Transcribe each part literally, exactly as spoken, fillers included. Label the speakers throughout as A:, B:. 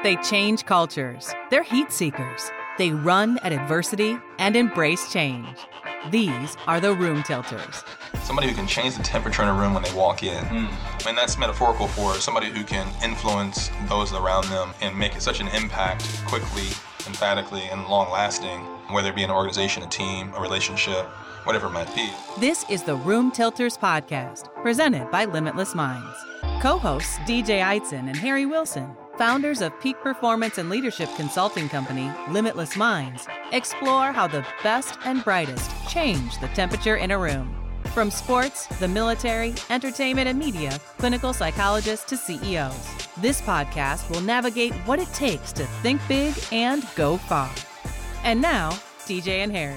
A: They change cultures. They're heat seekers. They run at adversity and embrace change. These are the room tilters.
B: Somebody who can change the temperature in a room when they walk in. Mm. And that's metaphorical for somebody who can influence those around them and make such an impact quickly, emphatically, and long-lasting, whether it be an organization, a team, a relationship, whatever it might be.
A: This is the Room Tilters podcast, presented by Limitless Minds. Co-hosts D J Eitzen and Harry Wilson, founders of peak performance and leadership consulting company Limitless Minds, explore how the best and brightest change the temperature in a room. From sports, the military, entertainment and media, clinical psychologists to C E Os. This podcast will navigate what it takes to think big and go far. And now, D J and Harry.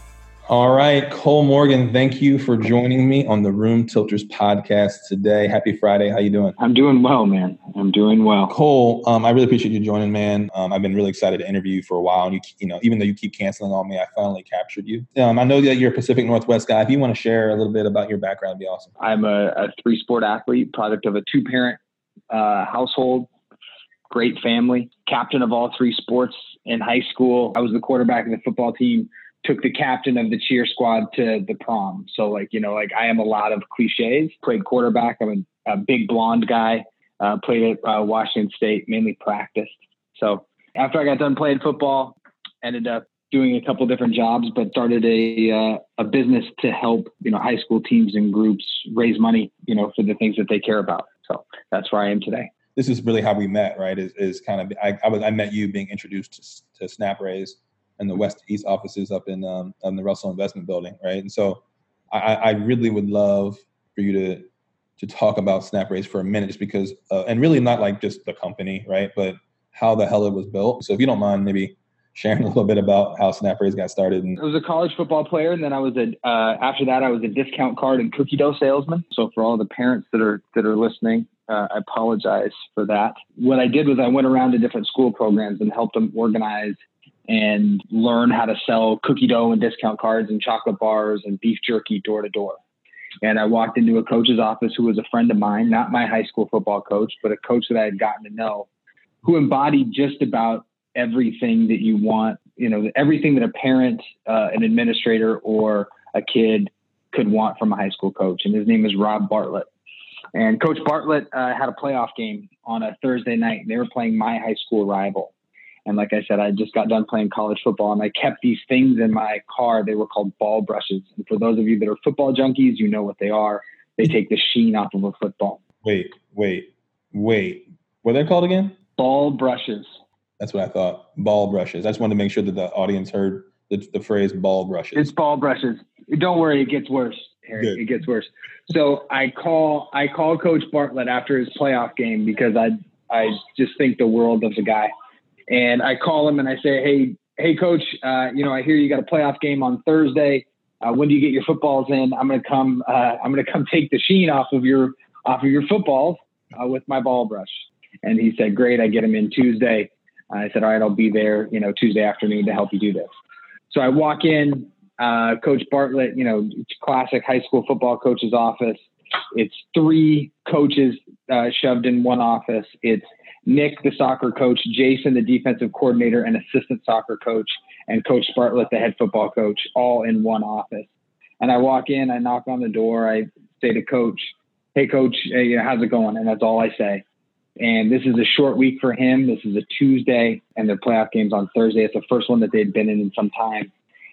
C: All right, Cole Morgan, thank you for joining me on the Room Tilters podcast today. Happy Friday. How you doing?
D: I'm doing well, man. I'm doing well.
C: Cole, um, I really appreciate you joining, man. Um, I've been really excited to interview you for a while. And, you, you know, even though you keep canceling on me, I finally captured you. Um, I know that you're a Pacific Northwest guy. If you want to share a little bit about your background, it'd be awesome.
D: I'm a, a three-sport athlete, product of a two-parent uh, household, great family, captain of all three sports in high school. I was the quarterback of the football team. Took the captain of the cheer squad to the prom. So like, you know, like I am a lot of cliches. Played quarterback. I'm a, a big blonde guy. Uh, played at uh, Washington State, mainly practiced. So after I got done playing football, ended up doing a couple different jobs, but started a uh, a business to help, you know, high school teams and groups raise money, you know, for the things that they care about. So that's where I am today.
C: This is really how we met, right? Is is kind of I, I was I met you being introduced to, to SnapRaise and the West East offices up in um in the Russell Investment Building, right? And so I, I really would love for you to to talk about SnapRaise for a minute, just because, uh, and really not like just the company, right? But how the hell it was built. So if you don't mind, maybe sharing a little bit about how SnapRaise got started. And-
D: I was a college football player, and then I was a uh, after that I was a discount card and cookie dough salesman. So for all the parents that are that are listening, uh, I apologize for that. What I did was I went around to different school programs and helped them organize and learn how to sell cookie dough and discount cards and chocolate bars and beef jerky door to door. And I walked into a coach's office who was a friend of mine, not my high school football coach, but a coach that I had gotten to know, who embodied just about everything that you want, you know, everything that a parent, uh, an administrator, or a kid could want from a high school coach. And his name is Rob Bartlett. And Coach Bartlett uh, had a playoff game on a Thursday night, and they were playing my high school rival. And like I said, I just got done playing college football, and I kept these things in my car. They were called ball brushes. And for those of you that are football junkies, you know what they are. They take the sheen off of a football.
C: Wait, wait, wait. What are they called again?
D: Ball brushes.
C: That's what I thought. Ball brushes. I just wanted to make sure that the audience heard the, the phrase ball brushes.
D: It's ball brushes. Don't worry, it gets worse, Harry. Good. It gets worse. So I call I call Coach Bartlett after his playoff game because I I just think the world of the guy. And I call him and I say, hey, hey, coach, uh, you know, I hear you got a playoff game on Thursday. Uh, when do you get your footballs in? I'm going to come, uh, I'm going to come take the sheen off of your, off of your footballs uh, with my ball brush. And he said, great. I get him in Tuesday. I said, all right, I'll be there, you know, Tuesday afternoon to help you do this. So I walk in, uh, Coach Bartlett, you know, classic high school football coach's office. It's three coaches uh, shoved in one office. It's Nick, the soccer coach, Jason, the defensive coordinator and assistant soccer coach, and Coach Bartlett, the head football coach, all in one office. And I walk in, I knock on the door, I say to Coach, hey, Coach, hey, you know, how's it going? And that's all I say. And this is a short week for him. This is a Tuesday, and their playoff game's on Thursday. It's the first one that they'd been in in some time.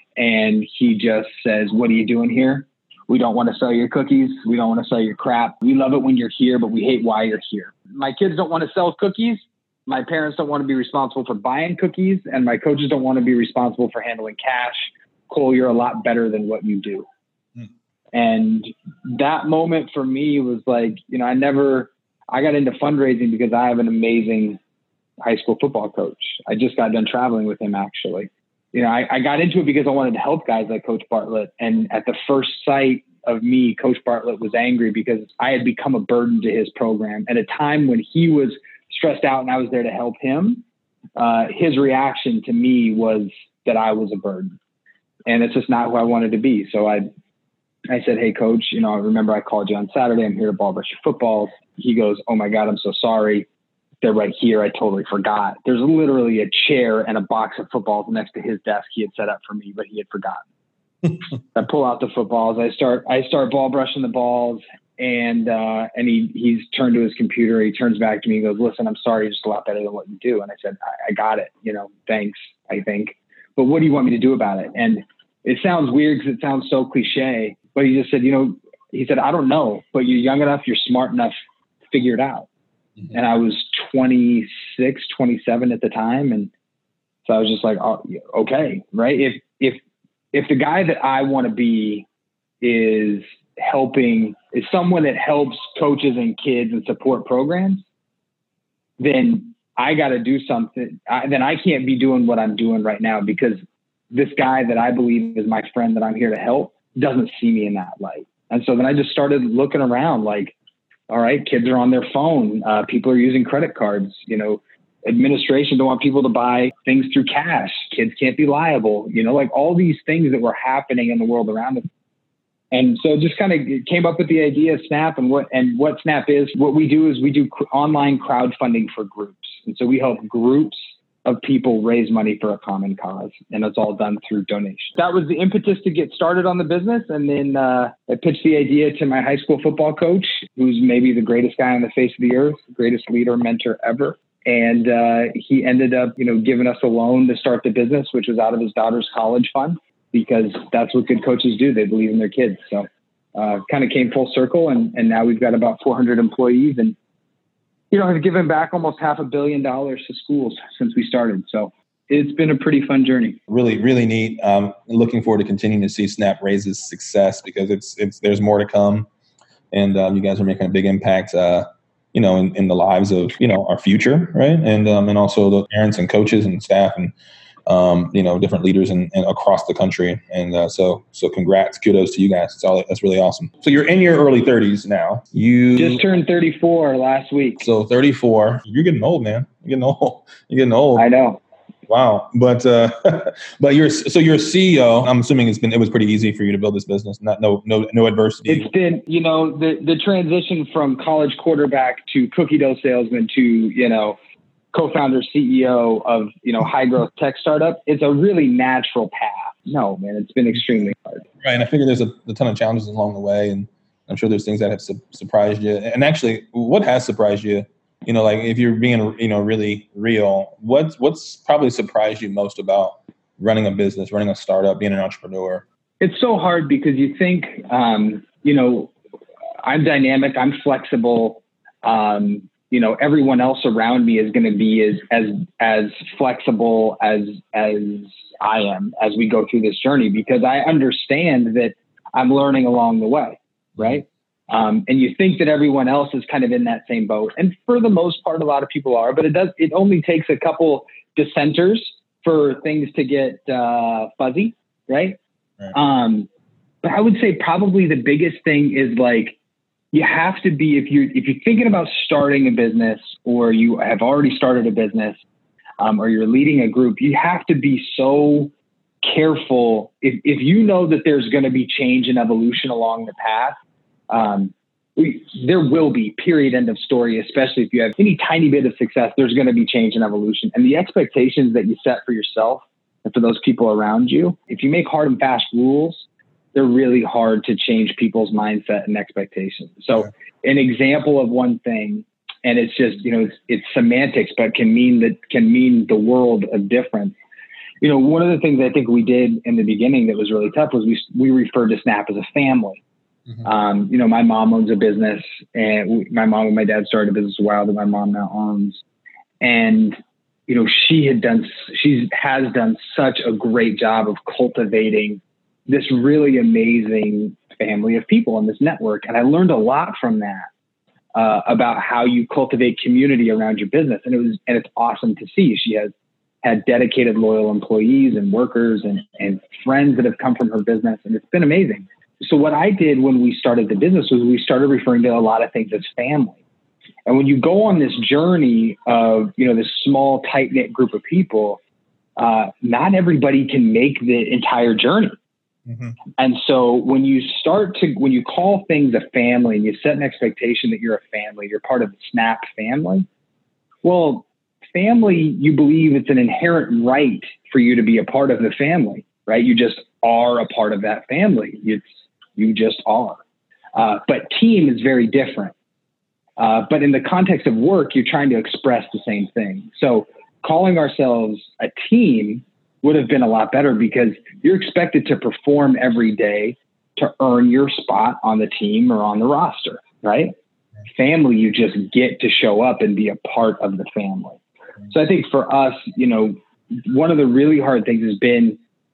D: And he just says, what are you doing here? We don't want to sell your cookies. We don't want to sell your crap. We love it when you're here, but we hate why you're here. My kids don't want to sell cookies. My parents don't want to be responsible for buying cookies. And my coaches don't want to be responsible for handling cash. Cole, you're a lot better than what you do. Hmm. And that moment for me was like, you know, I never, I got into fundraising because I have an amazing high school football coach. I just got done traveling with him, actually. You know, I, I got into it because I wanted to help guys like Coach Bartlett. And at the first sight of me, Coach Bartlett was angry because I had become a burden to his program at a time when he was stressed out and I was there to help him. Uh, his reaction to me was that I was a burden, and it's just not who I wanted to be. So I, I said, hey, Coach, you know, I remember I called you on Saturday. I'm here to ball brush your footballs. He goes, oh my God, I'm so sorry. they're right here. I totally forgot. There's literally a chair and a box of footballs next to his desk he had set up for me, but he had forgotten. I pull out the footballs. I start, I start ball brushing the balls, and, uh, and he, he's turned to his computer. He turns back to me and goes, listen, I'm sorry. You're just a lot better than what you do. And I said, I, I got it. You know, thanks, I think. But what do you want me to do about it? And it sounds weird because it sounds so cliche, but he just said, you know, he said, I don't know, but you're young enough, you're smart enough, figure it out. Mm-hmm. And I was twenty-six, twenty-seven at the time. And so I was just like, oh, okay, right. If, if, if the guy that I want to be is helping, is someone that helps coaches and kids and support programs, then I got to do something. I, then I can't be doing what I'm doing right now, because this guy that I believe is my friend that I'm here to help doesn't see me in that light. And so then I just started looking around like, all right, kids are on their phone. Uh, people are using credit cards. You know, administration don't want people to buy things through cash. Kids can't be liable, you know, like all these things that were happening in the world around us. And so just kind of came up with the idea of Snap, and what, and what Snap is. What we do is we do cr- online crowdfunding for groups. And so we help groups of people raise money for a common cause. And it's all done through donation. That was the impetus to get started on the business. And then uh, I pitched the idea to my high school football coach, who's maybe the greatest guy on the face of the earth, greatest leader, mentor ever. And uh, he ended up, you know, giving us a loan to start the business, which was out of his daughter's college fund, because that's what good coaches do. They believe in their kids. So uh, kind of came full circle. And, and now we've got about four hundred employees, and you know, I've given back almost half a billion dollars to schools since we started. So it's been a pretty fun journey.
C: Really, really neat. Um, looking forward to continuing to see Snap Raise's success, because it's it's there's more to come, and um, you guys are making a big impact, uh, you know, in, in the lives of, you know, our future, right? And um, and also the parents and coaches and staff and um, you know, different leaders and across the country. And uh, so so congrats, kudos to you guys. It's all that's really awesome. So you're in your early thirties now. You
D: just turned thirty-four last week.
C: So thirty-four. You're getting old, man. You're getting old. You're getting old.
D: I know.
C: Wow. But uh, but you're so you're a C E O. I'm assuming it's been it was pretty easy for you to build this business. Not no no no adversity.
D: It's been, you know, the the transition from college quarterback to cookie dough salesman to, you know, co-founder, C E O of, you know, high growth tech startup. It's a really natural path. No, man, it's been extremely hard.
C: Right. And I figure there's a, a ton of challenges along the way, and I'm sure there's things that have su- surprised you. And actually, what has surprised you? You know, like if you're being, you know, really real, what's, what's probably surprised you most about running a business, running a startup, being an entrepreneur?
D: It's so hard because you think, um, you know, I'm dynamic, I'm flexible. Um, you know, everyone else around me is going to be as, as, as flexible as, as I am as we go through this journey, because I understand that I'm learning along the way. Right. Um, and you think that everyone else is kind of in that same boat. And for the most part, a lot of people are, but it does, it only takes a couple dissenters for things to get uh, fuzzy. Right. right. Um, but I would say probably the biggest thing is like, you have to be, if you're, if you're thinking about starting a business, or you have already started a business, um, or you're leading a group, you have to be so careful. If, if you know that there's going to be change and evolution along the path, um, we, there will be, period, end of story, especially if you have any tiny bit of success, there's going to be change and evolution. And the expectations that you set for yourself and for those people around you, if you make hard and fast rules, they're really hard to change people's mindset and expectations. So an example of one thing, and it's just, you know, it's, it's semantics, but can mean that can mean the world of difference. You know, one of the things I think we did in the beginning that was really tough was we, we referred to Snap as a family. Mm-hmm. Um, you know, my mom owns a business, and we, my mom and my dad started a business a while that my mom now owns. And, you know, she had done, she has done such a great job of cultivating this really amazing family of people in this network. And I learned a lot from that, uh, about how you cultivate community around your business. And it was, and it's awesome to see. She has had dedicated, loyal employees and workers and, and friends that have come from her business. And it's been amazing. So what I did when we started the business was we started referring to a lot of things as family. And when you go on this journey of, you know, this small, tight knit group of people, uh, not everybody can make the entire journey. Mm-hmm. And so when you start to, when you call things a family and you set an expectation that you're a family, you're part of the Snap family, Well, family, you believe it's an inherent right for you to be a part of the family, right? You just are a part of that family. It's, you just are. Uh, but team is very different. Uh, but in the context of work, you're trying to express the same thing. So calling ourselves a team would have been a lot better because you're expected to perform every day to earn your spot on the team or on the roster, right? Family, you just get to show up and be a part of the family. So I think for us, you know, one of the really hard things has been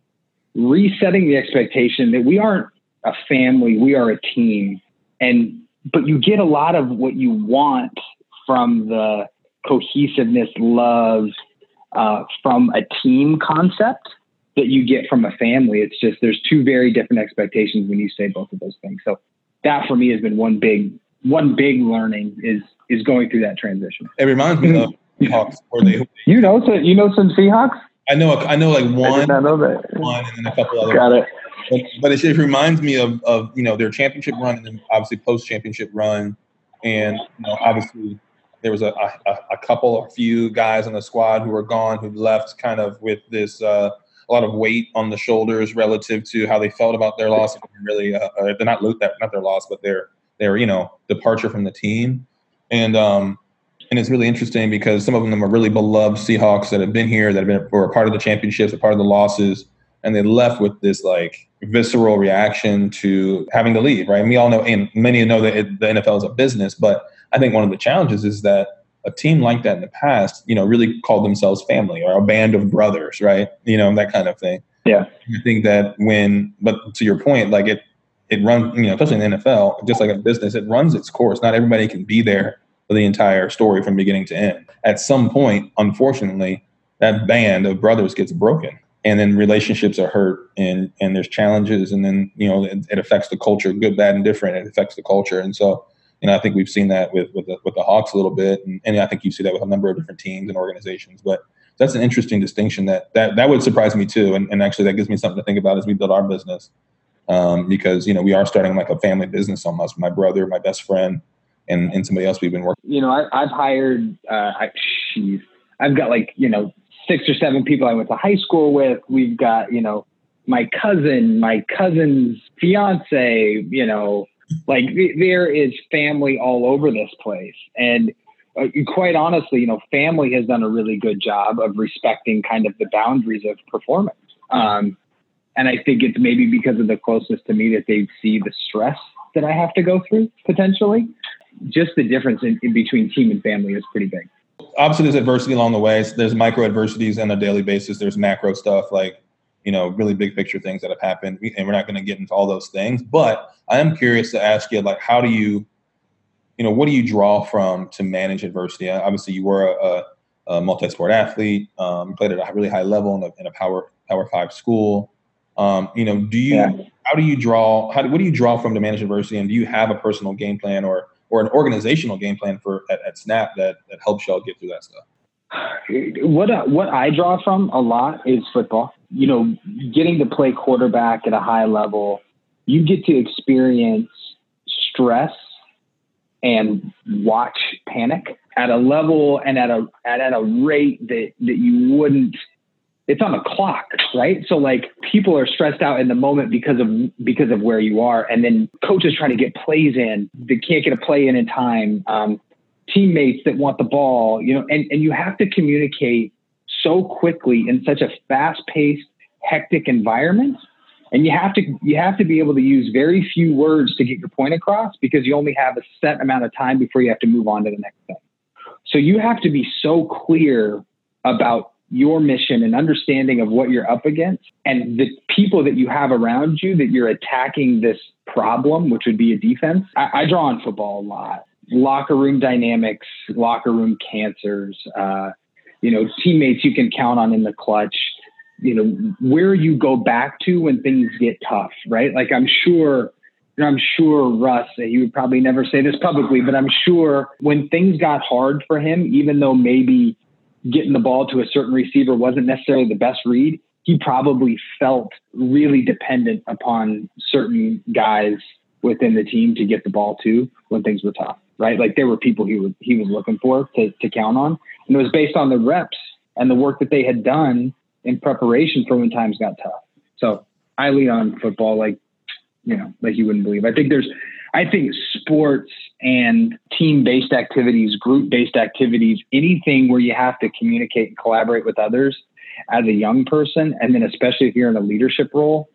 D: resetting the expectation that we aren't a family, we are a team. And, but you get a lot of what you want from the cohesiveness, love, uh, from a team concept that you get from a family. It's just, there's two very different expectations when you say both of those things. So that for me has been one big, one big learning is, is going through that transition.
C: It reminds me of Seahawks, where they,
D: you know, so you know some Seahawks.
C: I know, I know, like one,
D: I did not know that.
C: one, and then a couple other.
D: Got it.
C: But, but it, it reminds me of, of you know their championship run and then obviously post championship run, and you know obviously there was a, a a couple, a few guys on the squad who were gone, who left kind of with this uh, a lot of weight on the shoulders relative to how they felt about their loss. Really, uh, they're not that not their loss, but their their you know departure from the team, and um. And it's really interesting because some of them are really beloved Seahawks that have been here, that have been were a part of the championships, a part of the losses, and they left with this like visceral reaction to having to leave, right? And we all know, and many know that it, the N F L is a business, but I think one of the challenges is that a team like that in the past, you know, really called themselves family or a band of brothers, right? You know, that kind of thing.
D: Yeah.
C: I think that when, but to your point, like it, it runs, you know, especially in the N F L, just like a business, it runs its course. Not everybody can be there for the entire story from beginning to end. At some point, unfortunately, that band of brothers gets broken, and then relationships are hurt, and and there's challenges, and then you know it, it affects the culture, good, bad, and different. It affects the culture, and so you know I think we've seen that with with the, with the Hawks a little bit, and, and I think you see that with a number of different teams and organizations. But that's an interesting distinction that that that would surprise me too, and, and actually that gives me something to think about as we build our business, um, because you know we are starting like a family business almost. My brother, my best friend. And, and somebody else we've been working.
D: You know, I, I've hired, uh, I, geez, I've got like, you know, six or seven people I went to high school with. We've got, you know, my cousin, my cousin's fiance, you know, like there is family all over this place. And uh, quite honestly, you know, family has done a really good job of respecting kind of the boundaries of performance. Um, and I think it's maybe because of the closeness to me that they see the stress that I have to go through potentially. Just the difference in, in between team and family is pretty big.
C: Obviously, there's adversity along the way. There's micro adversities on a daily basis. There's macro stuff like, you know, really big picture things that have happened. And we're not going to get into all those things. But I am curious to ask you, like, how do you, you know, what do you draw from to manage adversity? Obviously, you were a, a multi-sport athlete, um, played at a really high level in a, in a power power five school. Um, you know, do you, yeah. how do you draw, how do, what do you draw from to manage adversity? And do you have a personal game plan or or an organizational game plan for at, at Snap that, that helps y'all get through that stuff?
D: What uh, what I draw from a lot is football. You know, getting to play quarterback at a high level, you get to experience stress and watch panic at a level and at a at, at a rate that, that you wouldn't. It's on a clock, right? So like people are stressed out in the moment because of because of where you are, and then coaches trying to get plays in, they can't get a play in in time. Um, teammates that want the ball, you know, and, and you have to communicate so quickly in such a fast-paced, hectic environment, and you have to you have to be able to use very few words to get your point across because you only have a set amount of time before you have to move on to the next thing. So you have to be so clear about your mission and understanding of what you're up against and the people that you have around you that you're attacking this problem, which would be a defense. I, I draw on football a lot. Locker room dynamics, locker room cancers, uh, you know, teammates you can count on in the clutch, you know, where you go back to when things get tough, right? Like I'm sure, you know, I'm sure Russ, he would probably never say this publicly, but I'm sure when things got hard for him, even though maybe getting the ball to a certain receiver wasn't necessarily the best read, he probably felt really dependent upon certain guys within the team to get the ball to when things were tough, right? Like there were people he was, he was looking for to, to count on. And it was based on the reps and the work that they had done in preparation for when times got tough. So I lean on football like, you know, like you wouldn't believe. I think there's, I think sports and team-based activities, group-based activities, anything where you have to communicate and collaborate with others as a young person, and then especially if you're in a leadership role,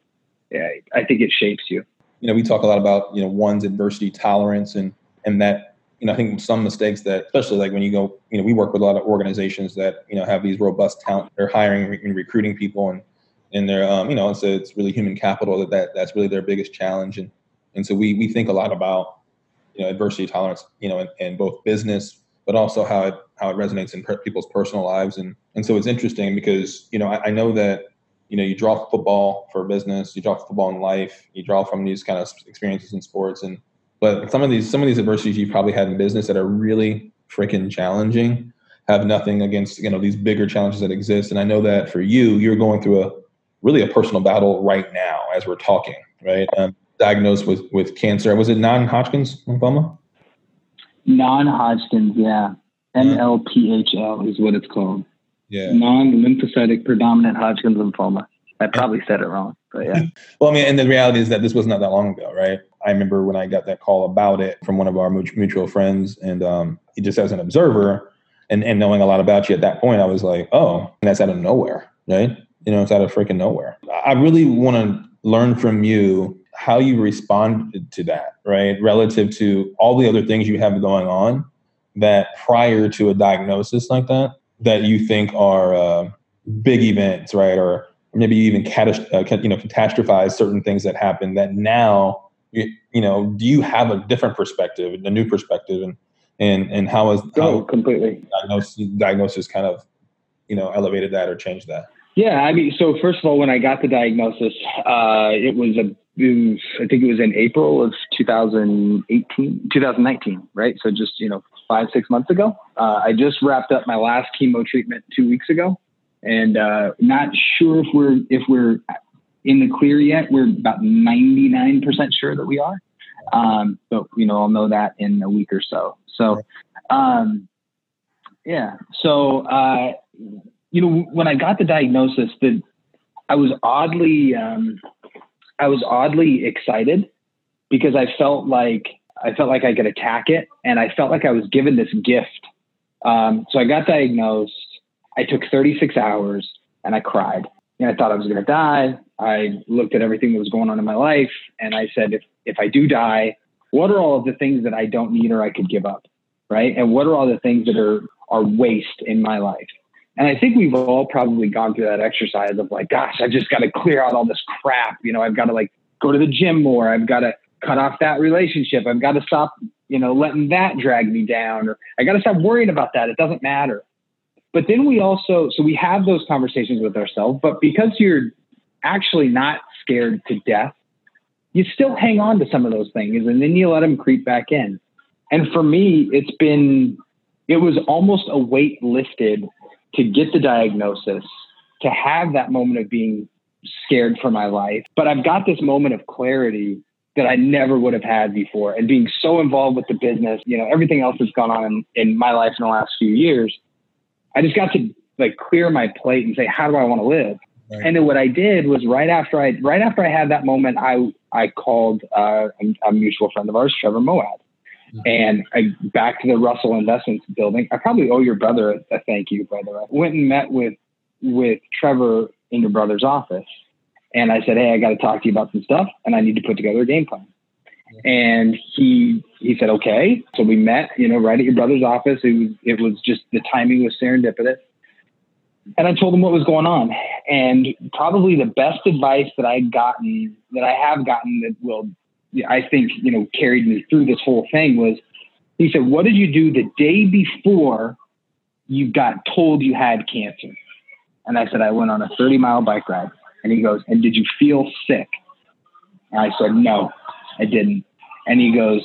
D: I think it shapes you.
C: You know, we talk a lot about, you know, one's adversity tolerance and, and that, you know, I think some mistakes that, especially like when you go, you know, we work with a lot of organizations that, you know, have these robust talent, they're hiring and recruiting people and, and they're, um, you know, it's, it's really human capital that, that that's really their biggest challenge. And, and so we, we think a lot about, you know, adversity tolerance, you know, in, in both business, but also how it, how it resonates in per- people's personal lives. And, and so it's interesting because, you know, I, I know that, you know, you draw football for business, you draw football in life, you draw from these kind of experiences in sports. And, but some of these, some of these adversities you probably had in business that are really freaking challenging have nothing against, you know, these bigger challenges that exist. And I know that for you, you're going through a really a personal battle right now as we're talking, right? Um, diagnosed with, with cancer. Was it non-Hodgkin's lymphoma?
D: Non-Hodgkin's, yeah. N L P H L is what it's called.
C: Yeah.
D: Non-lymphocytic predominant Hodgkin's lymphoma. I probably said it wrong, but yeah.
C: Well, I mean, and the reality is that this was not that long ago, right? I remember when I got that call about it from one of our mutual friends, and um, just as an observer and, and knowing a lot about you at that point, I was like, oh, and that's out of nowhere, right? You know, it's out of freaking nowhere. I really want to learn from you how you responded to that, right? Relative to all the other things you have going on that prior to a diagnosis like that, that you think are uh, big events, right? Or maybe even catas- uh, you know, catastrophize certain things that happen that now, you, you know, do you have a different perspective, a new perspective, and and and how is how
D: oh, completely
C: diagnosis, diagnosis kind of, you know, elevated that or changed that?
D: Yeah, I mean, so first of all, when I got the diagnosis, uh, it was a, it was, I think it was in April of two thousand eighteen, two thousand nineteen, right? So just, you know, five, six months ago. Uh, I just wrapped up my last chemo treatment two weeks ago, and uh, not sure if we're if we're in the clear yet. We're about ninety-nine percent sure that we are, um, but you know, I'll know that in a week or so. So, um, yeah. So. Uh, You know, when I got the diagnosis, the, I was oddly, um, I was oddly excited because I felt like I felt like I could attack it, and I felt like I was given this gift. Um, so I got diagnosed. I took thirty-six hours, and I cried. And I thought I was going to die. I looked at everything that was going on in my life, and I said, if if I do die, what are all of the things that I don't need or I could give up, right? And what are all the things that are are waste in my life? And I think we've all probably gone through that exercise of like, gosh, I've just got to clear out all this crap. You know, I've got to like go to the gym more. I've got to cut off that relationship. I've got to stop, you know, letting that drag me down, or I got to stop worrying about that. It doesn't matter. But then we also, so we have those conversations with ourselves, but because you're actually not scared to death, you still hang on to some of those things, and then you let them creep back in. And for me, it's been, it was almost a weight lifted to get the diagnosis, to have that moment of being scared for my life. But I've got this moment of clarity that I never would have had before. And being so involved with the business, you know, everything else that's gone on in, in my life in the last few years, I just got to like clear my plate and say, how do I want to live? Right. And then what I did was right after I, right after I had that moment, I, I called uh, a, a mutual friend of ours, Trevor Moawad. And I back to the Russell Investments building. I probably owe your brother a, a thank you, by the way. Went and met with with Trevor in your brother's office, and I said, "Hey, I got to talk to you about some stuff, and I need to put together a game plan." Yeah. And he he said, "Okay." So we met, you know, right at your brother's office. It was it was just the timing was serendipitous. And I told him what was going on, and probably the best advice that I'd gotten, that I have gotten, that will. I think, you know, carried me through this whole thing was, he said, what did you do the day before you got told you had cancer? And I said, I went on a thirty mile bike ride. And he goes, and did you feel sick? And I said, no, I didn't. And he goes,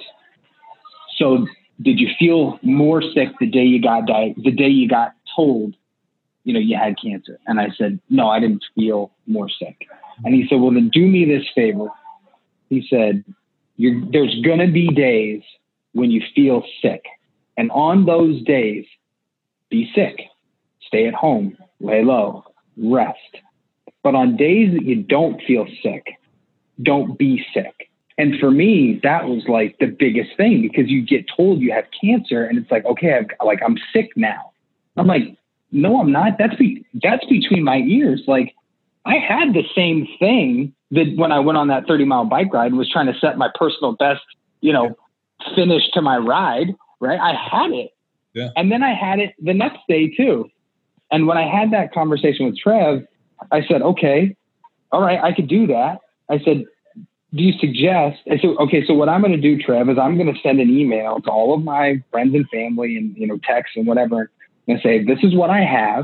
D: so did you feel more sick the day you got di- the day you got told, you know, you had cancer? And I said, no, I didn't feel more sick. And he said, well, then do me this favor. He said, You're, there's going to be days when you feel sick. And on those days, be sick, stay at home, lay low, rest. But on days that you don't feel sick, don't be sick. And for me, that was like the biggest thing, because you get told you have cancer and it's like, okay, I've, like I'm sick now. I'm like, no, I'm not. That's be, that's between my ears. Like I had the same thing that when I went on that thirty mile bike ride and was trying to set my personal best, you know, finish to my ride, right? I had it.
C: Yeah.
D: And then I had it the next day too. And when I had that conversation with Trev, I said, okay, all right, I could do that. I said, do you suggest, I said, okay, so what I'm going to do, Trev, is I'm going to send an email to all of my friends and family and, you know, texts and whatever, and say, this is what I have.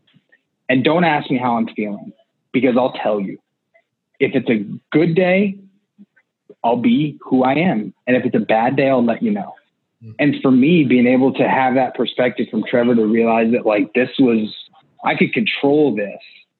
D: And don't ask me how I'm feeling, because I'll tell you. If it's a good day, I'll be who I am. And if it's a bad day, I'll let you know. Mm-hmm. And for me, being able to have that perspective from Trevor to realize that like this was, I could control this.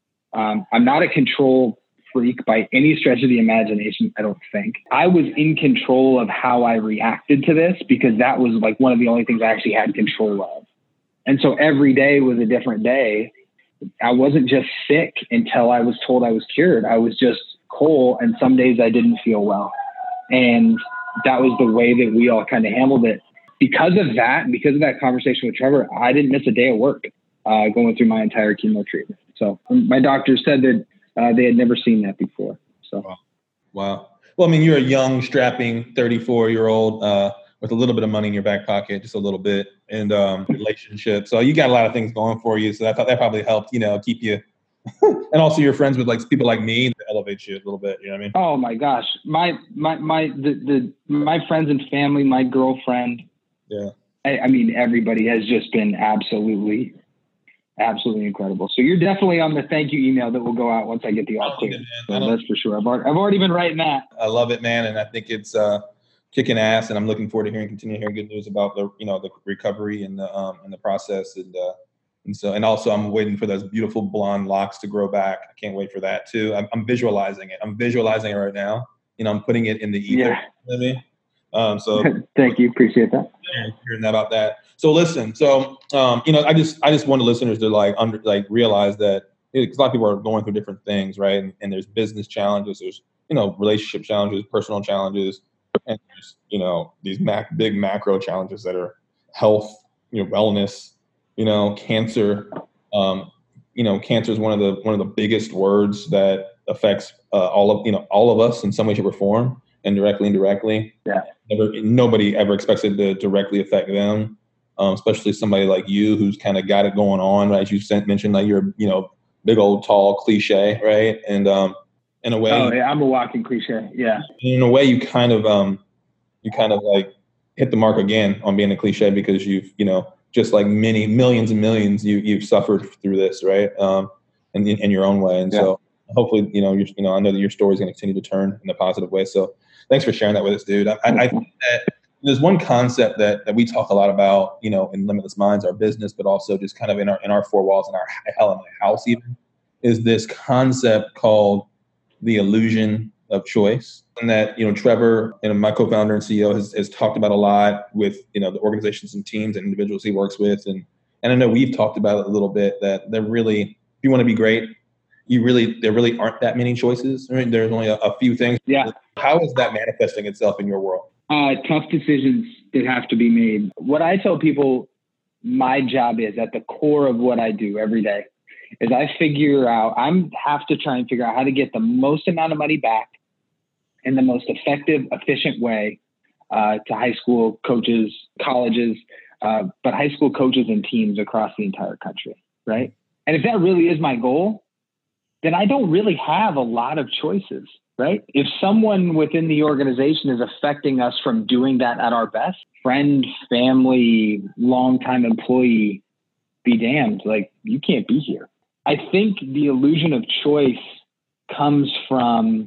D: Um, I'm not a control freak by any stretch of the imagination, I don't think. I was in control of how I reacted to this, because that was like one of the only things I actually had control of. And so every day was a different day. I wasn't just sick until I was told I was cured. I was just Cole, and some days I didn't feel well. And that was the way that we all kind of handled it. Because of that, because of that conversation with Trevor, I didn't miss a day of work uh, going through my entire chemo treatment. So my doctor said that uh, they had never seen that before. So,
C: wow. wow. Well, I mean, you're a young, strapping thirty-four year old uh, with a little bit of money in your back pocket, just a little bit, and um, relationship. So you got a lot of things going for you. So I thought that probably helped, you know, keep you. And also you're friends with like people like me that elevate you a little bit. You know what I mean?
D: Oh my gosh. My, my, my, the, the, my friends and family, my girlfriend.
C: Yeah.
D: I, I mean, everybody has just been absolutely, absolutely incredible. So you're definitely on the thank you email that will go out once I get the all clear. So that's for sure. I've already, I've already been writing that.
C: I love it, man. And I think it's uh, kicking ass, and I'm looking forward to hearing, continue hearing good news about the, you know, the recovery and the, um, and the process. And, uh, And so, and also I'm waiting for those beautiful blonde locks to grow back. I can't wait for that too. I'm, I'm visualizing it. I'm visualizing it right now. You know, I'm putting it in the ether.
D: Yeah.
C: You know what I mean? Um, so
D: thank you. Appreciate that.
C: Hearing about that. So listen, so, um, you know, I just, I just want the listeners to like, under, like realize that, because a lot of people are going through different things, right? And, and there's business challenges, there's, you know, relationship challenges, personal challenges, and there's, you know, these mac, big macro challenges that are health, you know, wellness, you know, cancer. Um, you know, cancer is one of the one of the biggest words that affects uh, all of you know all of us in some way, shape, or form, indirectly, indirectly.
D: Yeah.
C: Never, nobody ever expects it to directly affect them, um, especially somebody like you who's kind of got it going on. Right? As you sent, mentioned, like you're you know big old tall cliche, right? And um, in a way,
D: oh yeah, I'm a walking cliche. Yeah.
C: In a way, you kind of um, you kind of like hit the mark again on being a cliche, because you've you know. just like many millions and millions, you you've suffered through this, right? Um, in, in, in your own way, and yeah. So hopefully, you know, you're, you know, I know that your story is going to continue to turn in a positive way. So thanks for sharing that with us, dude. I, I, I think that there's one concept that that we talk a lot about, you know, in Limitless Minds, our business, but also just kind of in our in our four walls, in our hell in my house, even, is this concept called the illusion of choice. And that, you know, Trevor, you know, my co-founder and C E O, has, has talked about a lot with, you know, the organizations and teams and individuals he works with. And, and I know we've talked about it a little bit, that they're really, if you want to be great, you really, there really aren't that many choices. I mean, there's only a, a few things.
D: Yeah.
C: How is that manifesting itself in your world?
D: Uh, tough decisions that have to be made. What I tell people my job is, at the core of what I do every day, is I figure out, I'm have to try and figure out how to get the most amount of money back in the most effective, efficient way uh, to high school coaches, colleges, uh, but high school coaches and teams across the entire country, right? And if that really is my goal, then I don't really have a lot of choices, right? If someone within the organization is affecting us from doing that at our best, friend, family, longtime employee, be damned, like, you can't be here. I think the illusion of choice comes from,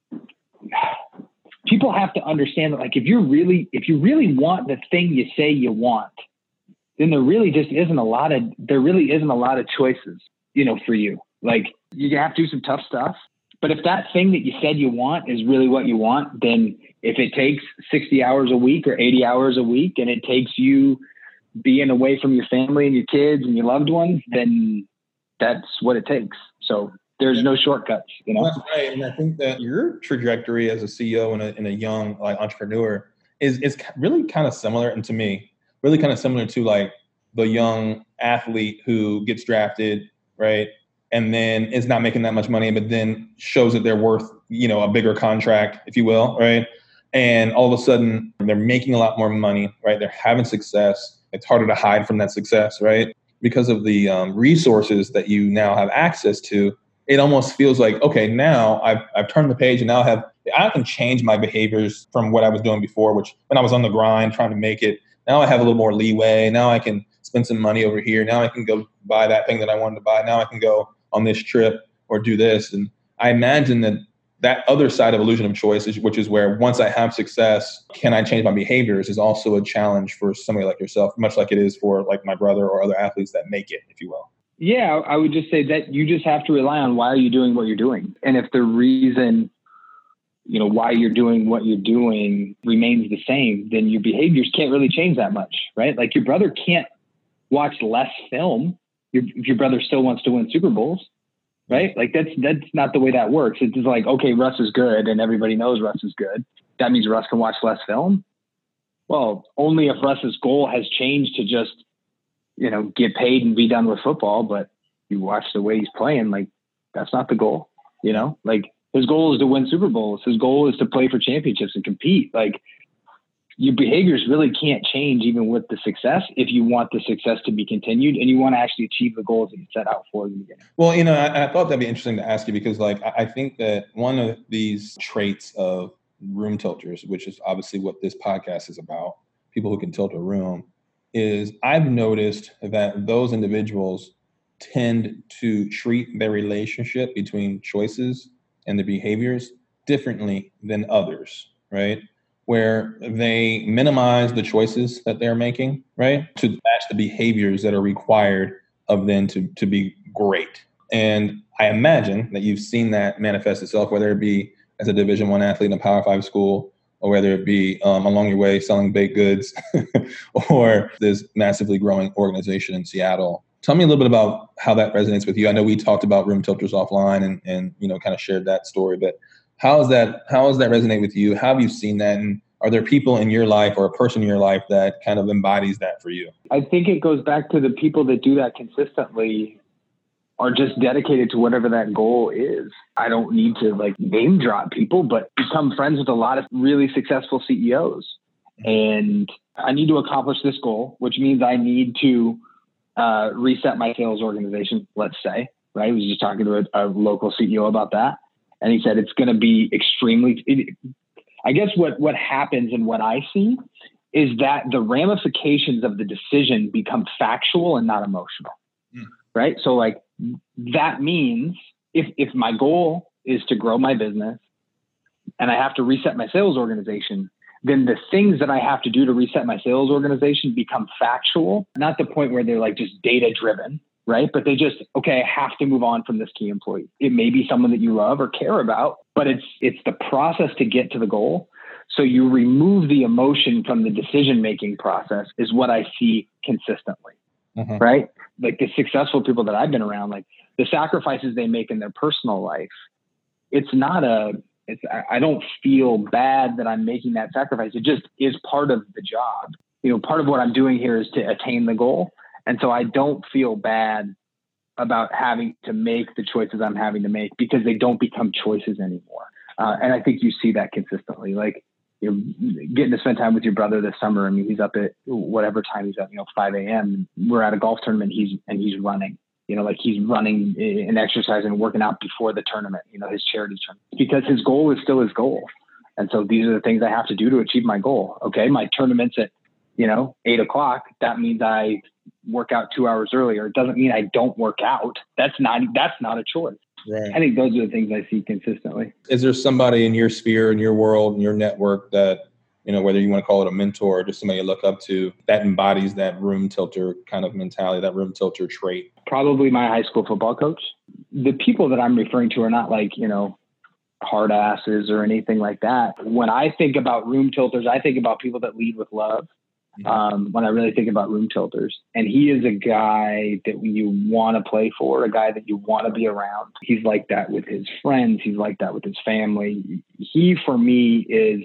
D: people have to understand that, like, if you're really, if you really want the thing you say you want, then there really just isn't a lot of, there really isn't a lot of choices, you know, for you. Like, you have to do some tough stuff, but if that thing that you said you want is really what you want, then if it takes sixty hours a week or eighty hours a week, and it takes you being away from your family and your kids and your loved ones, then that's what it takes. So there's no shortcuts, you know?
C: That's right. And I think that your trajectory as a C E O and a, and a young like entrepreneur is, is really kind of similar. And to me, really kind of similar to like the young athlete who gets drafted, right? And then is not making that much money, but then shows that they're worth, you know, a bigger contract, if you will, right? And all of a sudden they're making a lot more money, right? They're having success. It's harder to hide from that success, right? Because of the um, resources that you now have access to, it almost feels like, okay, now I've, I've turned the page and now I have, I can change my behaviors from what I was doing before, which when I was on the grind trying to make it, now I have a little more leeway. Now I can spend some money over here. Now I can go buy that thing that I wanted to buy. Now I can go on this trip or do this. And I imagine that that other side of illusion of choice, is, which is where once I have success, can I change my behaviors, is also a challenge for somebody like yourself, much like it is for like my brother or other athletes that make it, if you will.
D: Yeah, I would just say that you just have to rely on why are you doing what you're doing. And if the reason, you know, why you're doing what you're doing remains the same, then your behaviors can't really change that much, right? Like your brother can't watch less film your, if your brother still wants to win Super Bowls, right? Like that's, that's not the way that works. It's just like, okay, Russ is good and everybody knows Russ is good. That means Russ can watch less film. Well, only if Russ's goal has changed to just, you know, get paid and be done with football, but you watch the way he's playing, like that's not the goal, you know, like his goal is to win Super Bowls. His goal is to play for championships and compete. Like your behaviors really can't change even with the success if you want the success to be continued and you want to actually achieve the goals that you set out for in the beginning.
C: Well, you know, I, I thought that'd be interesting to ask you because like, I, I think that one of these traits of room tilters, which is obviously what this podcast is about, people who can tilt a room, is I've noticed that those individuals tend to treat their relationship between choices and the behaviors differently than others, right? Where they minimize the choices that they're making, right? To match the behaviors that are required of them to, to be great. And I imagine that you've seen that manifest itself, whether it be as a Division One athlete in a Power Five school, or whether it be um, along your way selling baked goods or this massively growing organization in Seattle. Tell me a little bit about how that resonates with you. I know we talked about room tilters offline and, and you know, kind of shared that story, but how is that, how does that resonate with you? How have you seen that? And are there people in your life or a person in your life that kind of embodies that for you?
D: I think it goes back to the people that do that consistently are just dedicated to whatever that goal is. I don't need to like name drop people, but become friends with a lot of really successful C E Os. And I need to accomplish this goal, which means I need to uh, reset my sales organization, let's say, right? I was just talking to a, a local C E O about that. And he said, it's going to be extremely, it, I guess what, what happens and what I see is that the ramifications of the decision become factual and not emotional, mm. right? So like, that means if, if my goal is to grow my business and I have to reset my sales organization, then the things that I have to do to reset my sales organization become factual, not the point where they're like just data driven, right? But they just, okay, I have to move on from this key employee. It may be someone that you love or care about, but it's, it's the process to get to the goal. So you remove the emotion from the decision-making process is what I see consistently. Mm-hmm. Right? Like the successful people that I've been around, like the sacrifices they make in their personal life, it's not a, it's, I don't feel bad that I'm making that sacrifice. It just is part of the job. You know, part of what I'm doing here is to attain the goal. And so I don't feel bad about having to make the choices I'm having to make because they don't become choices anymore. Uh, and I think you see that consistently. Like, you're getting to spend time with your brother this summer. I mean, he's up at whatever time he's up, you know, five a.m. We're at a golf tournament. He's, and he's running, you know, like he's running and exercising and working out before the tournament, you know, his charity tournament, because his goal is still his goal. And so these are the things I have to do to achieve my goal. Okay. My tournament's at, you know, eight o'clock. That means I work out two hours earlier. It doesn't mean I don't work out. That's not, that's not a choice. Right. I think those are the things I see consistently.
C: Is there somebody in your sphere, in your world, in your network that, you know, whether you want to call it a mentor or just somebody you look up to, that embodies that room tilter kind of mentality, that room tilter trait?
D: Probably my high school football coach. The people that I'm referring to are not like, you know, hard asses or anything like that. When I think about room tilters, I think about people that lead with love, um, when I really think about room tilters. And he is a guy that you want to play for, a guy that you want to be around. He's like that with his friends. He's like that with his family. He, for me, is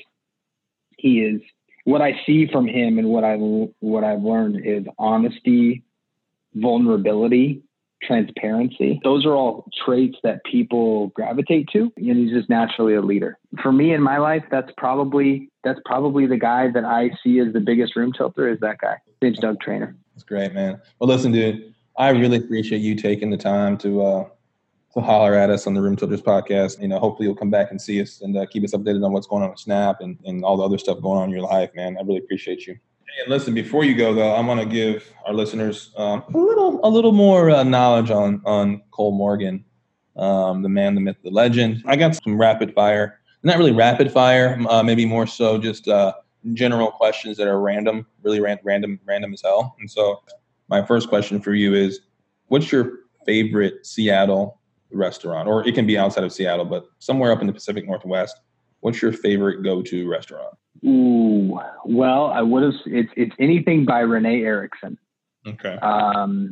D: he is what I see from him, and what I what I've learned is honesty, vulnerability, transparency. Those are all traits that people gravitate to, and he's just naturally a leader. For me in my life, that's probably that's probably the guy that I see as the biggest room tilter, is that guy. His name's Doug Trainer.
C: That's great, man. Well, listen, dude, I really appreciate you taking the time to uh, to holler at us on the Room Tilters podcast. You know, hopefully you'll come back and see us and uh, keep us updated on what's going on with Snap and, and all the other stuff going on in your life, man. I really appreciate you. And listen, before you go, though, I want to give our listeners um, a little a little more uh, knowledge on on Cole Morgan, um, the man, the myth, the legend. I got some rapid fire, not really rapid fire, uh, maybe more so just uh, general questions that are random, really ran- random, random as hell. And so, my first question for you is, what's your favorite Seattle restaurant, or it can be outside of Seattle, but somewhere up in the Pacific Northwest? What's your favorite go-to restaurant?
D: Ooh, well, I would have. It's it's anything by Renee Erickson.
C: Okay.
D: Um,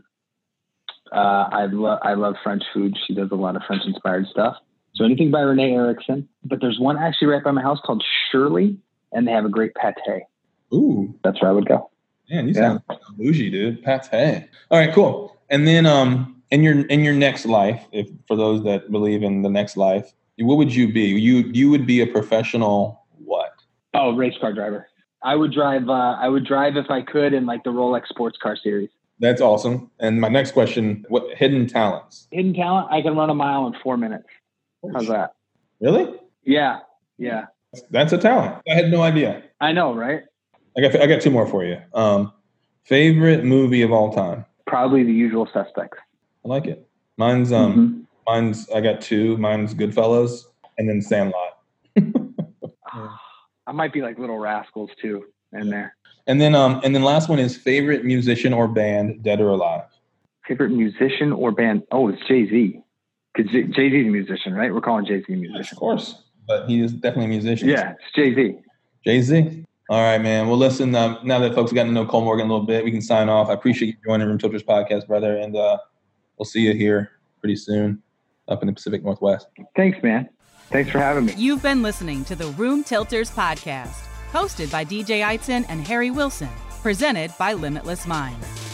D: uh, I love I love French food. She does a lot of French inspired stuff. So anything by Renee Erickson. But there's one actually right by my house called Shirley, and they have a great pate.
C: Ooh,
D: that's where I would go.
C: Man, you sound yeah. bougie, dude. Pate. All right, cool. And then um, in your in your next life, if for those that believe in the next life, what would you be? You you would be a professional what?
D: Oh, race car driver. I would drive. Uh, I would drive if I could in like the Rolex Sports Car Series.
C: That's awesome. And my next question: what hidden talents?
D: Hidden talent? I can run a mile in four minutes. How's that?
C: Really?
D: Yeah. Yeah.
C: That's a talent. I had no idea.
D: I know, right?
C: I got I got two more for you. Um, favorite movie of all time?
D: Probably The Usual Suspects.
C: I like it. Mine's um, mm-hmm. mine's I got two. Mine's Goodfellas, and then Sandlot.
D: I might be like Little Rascals too in there.
C: And then um, and then last one is favorite musician or band, dead or alive.
D: Favorite musician or band? Oh, it's Jay-Z. Because Jay Z's a musician, right? We're calling Jay Z a musician.
C: Of course, but he is definitely a musician.
D: Yeah, it's Jay Z.
C: Jay Z. All right, man. Well, listen. Um, now that folks have gotten to know Cole Morgan a little bit, we can sign off. I appreciate you joining Room Tilters podcast, brother, and uh, we'll see you here pretty soon up in the Pacific Northwest.
D: Thanks, man. Thanks for having me.
A: You've been listening to the Room Tilters podcast, hosted by D J Eitzen and Harry Wilson, presented by Limitless Minds.